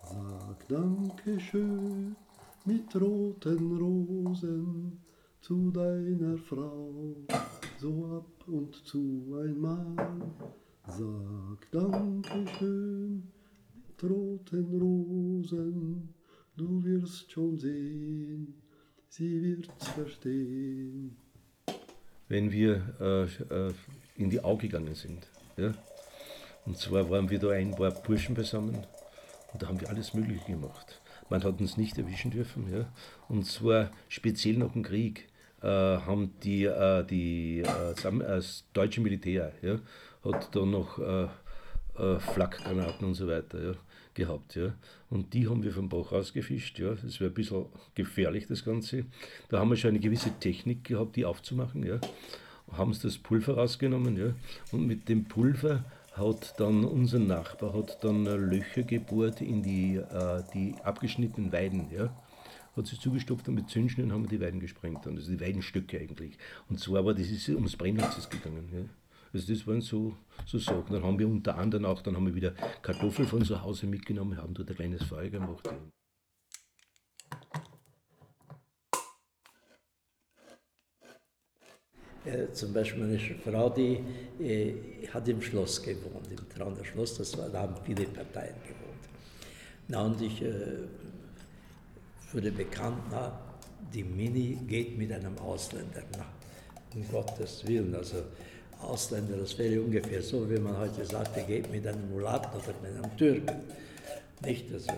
Sag Dankeschön mit roten Rosen zu deiner Frau, so ab und zu einmal. Sag Dankeschön mit roten Rosen, du wirst schon sehen, sie wird's verstehen. Wenn wir in die Au gegangen sind, ja, und zwar waren wir da ein paar Burschen beisammen und da haben wir alles Mögliche gemacht. Man hat uns nicht erwischen dürfen, ja, und zwar speziell nach dem Krieg haben das deutsche Militär, ja, hat da noch Flakgranaten und so weiter, ja, gehabt. Ja. Und die haben wir vom Bach rausgefischt. Ja. Das wäre ein bisschen gefährlich, das Ganze. Da haben wir schon eine gewisse Technik gehabt, die aufzumachen. Ja. Haben sie das Pulver rausgenommen. Ja. Und mit dem Pulver hat dann unser Nachbar Löcher gebohrt in die abgeschnittenen Weiden. Ja. Hat sie zugestopft und mit Zündschnüren haben wir die Weiden gesprengt. Also die Weidenstöcke eigentlich. Und zwar war das ums Brennholz gegangen. Ja. Also das waren so Sachen. Dann haben wir unter anderem auch, dann haben wir wieder Kartoffeln von zu Hause mitgenommen, haben dort ein kleines Feuer gemacht. Zum Beispiel meine Frau, die hat im Schloss gewohnt, im Trauner Schloss, da haben viele Parteien gewohnt. Na, und ich wurde bekannt, die Mini geht mit einem Ausländer. Na, um Gottes Willen, also Ausländer, das wäre ungefähr so, wie man heute sagt, er geht mit einem Mulatten oder mit einem Türken. Nicht, also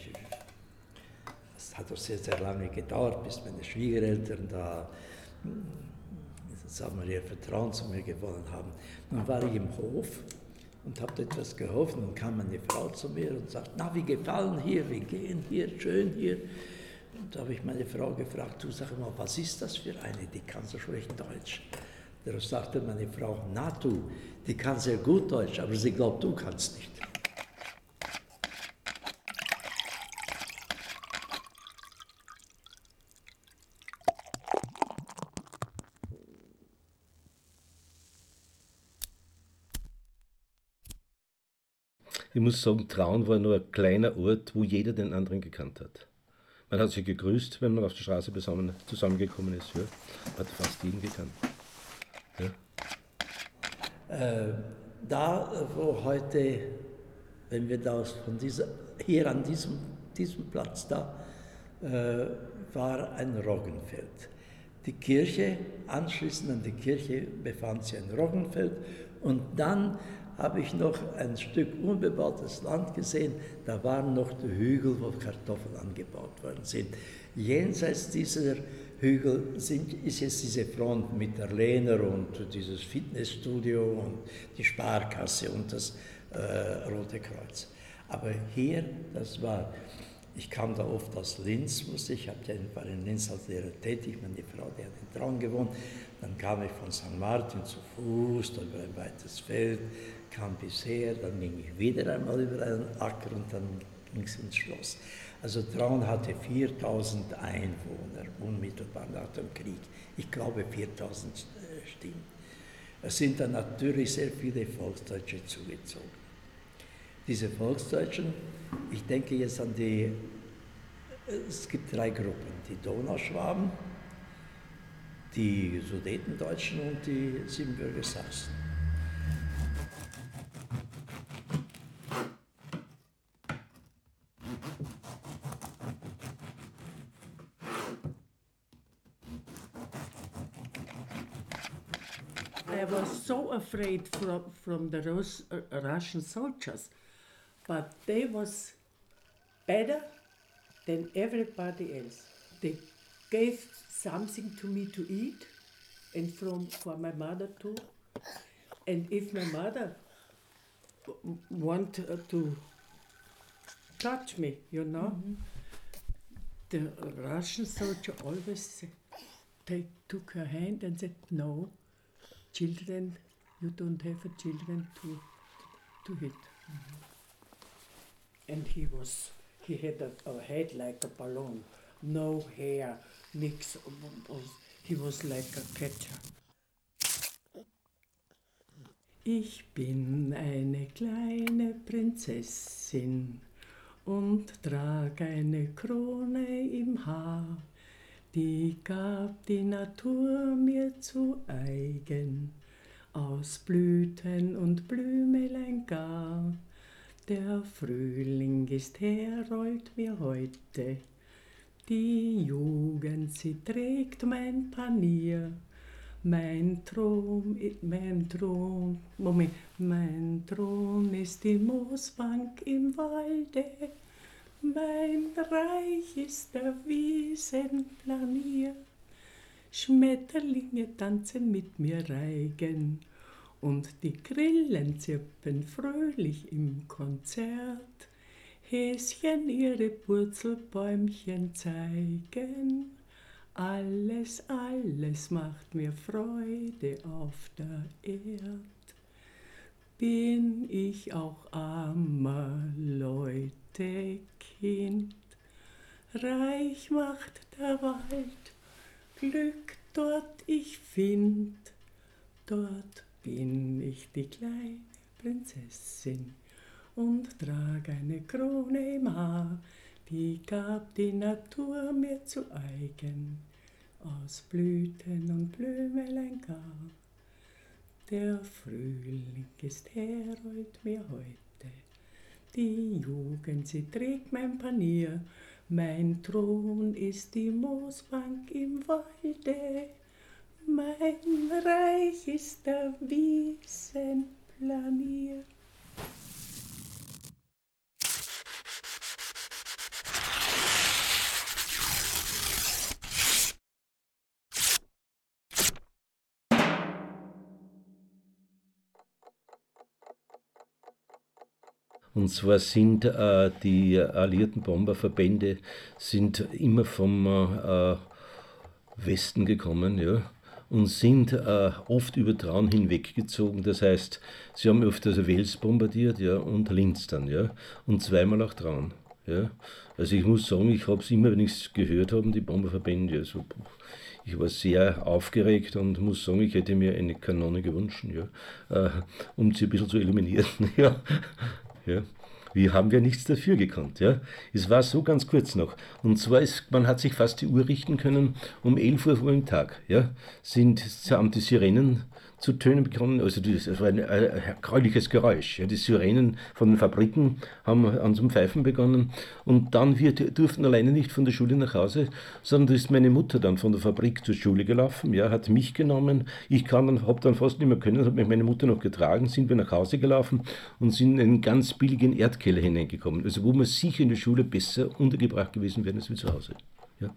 es hat auch sehr, sehr lange gedauert, bis meine Schwiegereltern da, sagen wir, ihr Vertrauen zu mir gewonnen haben. Nun war ich im Hof und habe etwas gehofft, und dann kam meine Frau zu mir und sagt, na, wie gefallen hier, wir gehen hier, schön hier. Und da habe ich meine Frau gefragt, du, sag mal, was ist das für eine, die kann so schlecht Deutsch? Darauf sagte meine Frau, na du, die kann sehr gut Deutsch, aber sie glaubt, du kannst nicht. Ich muss sagen, Traun war nur ein kleiner Ort, wo jeder den anderen gekannt hat. Man hat sich gegrüßt, wenn man auf der Straße zusammengekommen ist. Ja. Man hat fast jeden gekannt. Ja. Da, wo heute, wenn wir da hier an diesem Platz da, war ein Roggenfeld. Die Kirche, anschließend an die Kirche befand sich ein Roggenfeld, und dann habe ich noch ein Stück unbebautes Land gesehen, da waren noch die Hügel, wo Kartoffeln angebaut worden sind. Jenseits dieser Hügel ist jetzt diese Front mit der Lehner und dieses Fitnessstudio und die Sparkasse und das Rote Kreuz. Aber hier, ich kam da oft aus Linz, war in Linz als Lehrer tätig, meine Frau, die hat in Traun gewohnt. Dann kam ich von St. Martin zu Fuß, dann über ein weites Feld, kam bisher, dann ging ich wieder einmal über einen Acker und dann ging es ins Schloss. Also Traun hatte 4000 Einwohner, unmittelbar nach dem Krieg. Ich glaube 4000 Stimmen. Es sind dann natürlich sehr viele Volksdeutsche zugezogen. Diese Volksdeutschen, ich denke jetzt an es gibt 3 Gruppen, die Donauschwaben, die Sudetendeutschen und die Siebenbürger Sachsen. I was so afraid from the Russian soldiers, but they was better than everybody else. They gave something to me to eat, and for my mother too. And if my mother want to touch me, the Russian soldier always took her hand and said, no, children, you don't have a children to hit. And he had a head like a balloon, no hair, nix. He was like a catcher. Ich bin eine kleine Prinzessin und trag eine Krone im Haar, die gab die Natur mir zu eigen, aus Blüten und Blümelein gar. Der Frühling ist her, rollt mir heute, die Jugend, sie trägt mein Panier. Mein Thron ist die Moosbank im Walde, mein Reich ist der Wiesenplanier. Schmetterlinge tanzen mit mir Reigen und die Grillen zirpen fröhlich im Konzert. Häschen ihre Purzelbäumchen zeigen. Alles, alles macht mir Freude auf der Erd. Bin ich auch armer Leute Kind, reich macht der Wald, Glück dort ich find. Dort bin ich die kleine Prinzessin und trag eine Krone im Haar, die gab die Natur mir zu eigen, aus Blüten und Blümelein gar. Der Frühling ist her, rollt mir heute, die Jugend, sie trägt mein Panier, mein Thron ist die Moosbank im Walde, mein Reich ist der Wiesenplanier. Und zwar sind die alliierten Bomberverbände sind immer vom Westen gekommen, ja, und sind oft über Traun hinweggezogen. Das heißt, sie haben oft also Wels bombardiert, ja, und Linz dann, ja, und zweimal auch Traun. Ja. Also ich muss sagen, ich habe es immer, wenn ich es gehört habe, die Bomberverbände, also ich war sehr aufgeregt und muss sagen, ich hätte mir eine Kanone gewünscht, ja, um sie ein bisschen zu eliminieren. Ja. Ja. Wir haben ja nichts dafür gekonnt. Ja. Es war so ganz kurz noch. Und zwar man hat sich fast die Uhr richten können, um 11 Uhr vor dem Tag. Ja, haben die Sirenen zu tönen begonnen. Also das war ein gräuliches Geräusch. Ja. Die Sirenen von den Fabriken haben an zum Pfeifen begonnen. Und dann wir durften alleine nicht von der Schule nach Hause, sondern da ist meine Mutter dann von der Fabrik zur Schule gelaufen, ja, hat mich genommen. Ich habe dann fast nicht mehr können, hat mich meine Mutter noch getragen, sind wir nach Hause gelaufen und sind in einen ganz billigen Erdkeller hineingekommen. Also wo wir sicher in der Schule besser untergebracht gewesen wären als wir zu Hause. Ja.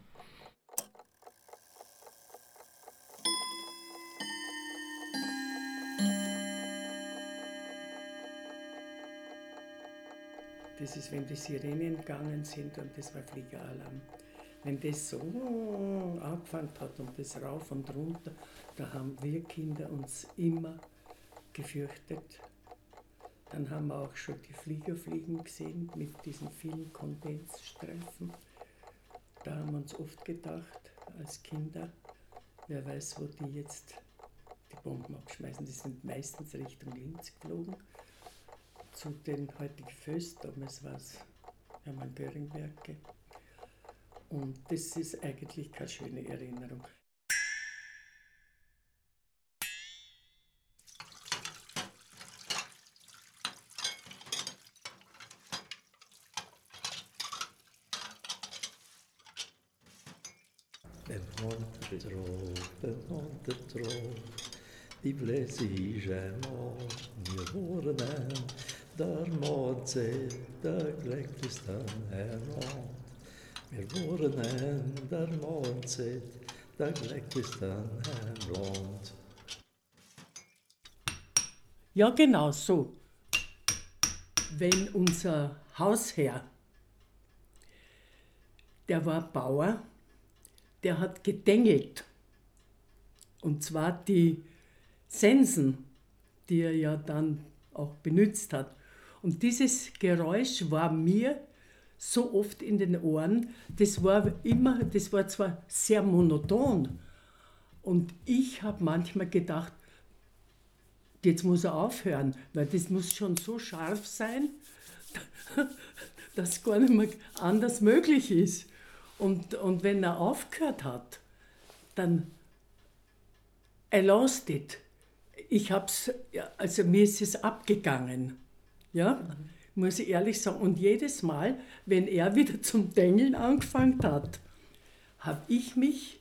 Das ist, wenn die Sirenen gegangen sind und das war Fliegeralarm. Wenn das so angefangen hat und das rauf und runter, da haben wir Kinder uns immer gefürchtet. Dann haben wir auch schon die Flieger fliegen gesehen mit diesen vielen Kondensstreifen. Da haben wir uns oft gedacht, als Kinder, wer weiß, wo die jetzt die Bomben abschmeißen. Die sind meistens Richtung Linz geflogen. Zu den heutigen Föst, damals war es Hermann-Göring-Werke. Und das ist eigentlich keine schöne Erinnerung. Ben Monte trop, die Bläsi Gemon, wir wurden der Mose, der Gleckistan Hermond. Wir wurden der Mose, der Gleckistan Hermond. Ja, genau so. Wenn unser Hausherr, der war Bauer, der hat gedengelt. Und zwar die Sensen, die er ja dann auch benutzt hat. Und dieses Geräusch war mir so oft in den Ohren, das war zwar sehr monoton. Und ich habe manchmal gedacht, jetzt muss er aufhören, weil das muss schon so scharf sein, dass gar nicht mehr anders möglich ist. Und wenn er aufgehört hat, dann I lost it. Also mir ist es abgegangen. Ja, muss ich ehrlich sagen. Und jedes Mal, wenn er wieder zum Dengeln angefangen hat, habe ich mich,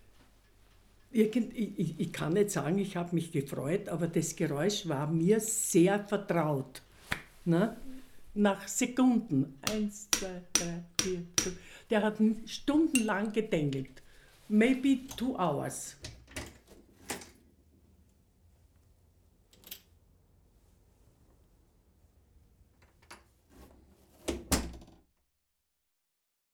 ich kann nicht sagen, ich habe mich gefreut, aber das Geräusch war mir sehr vertraut. Ne? Nach Sekunden. 1, 2, 3, 4, 5. Der hat stundenlang gedengelt. Maybe 2 hours.